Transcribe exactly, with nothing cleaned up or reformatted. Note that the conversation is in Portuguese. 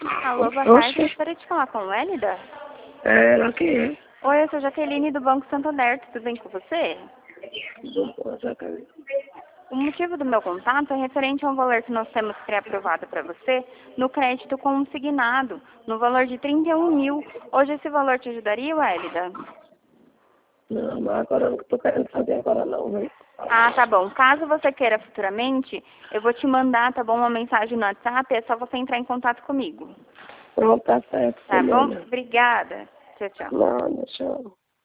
Alô, boa Oxe. tarde. Gostaria de falar com o Hélida? É, ela que é. Oi, eu sou Jaqueline do Banco Santander. Tudo bem com você? Do- Jaqueline. O motivo do meu contato é referente a um valor que nós temos pré-aprovado para você no crédito consignado, no valor de trinta e um mil. Hoje esse valor te ajudaria, Hélida? Não, mas agora eu não tô querendo fazer agora não, velho. Ah, tá bom. Caso você queira futuramente, eu vou te mandar, tá bom, uma mensagem no WhatsApp, é só você entrar em contato comigo. Pronto, tá certo, Tá bom? semana. Obrigada. Tchau, tchau. Não, deixa eu...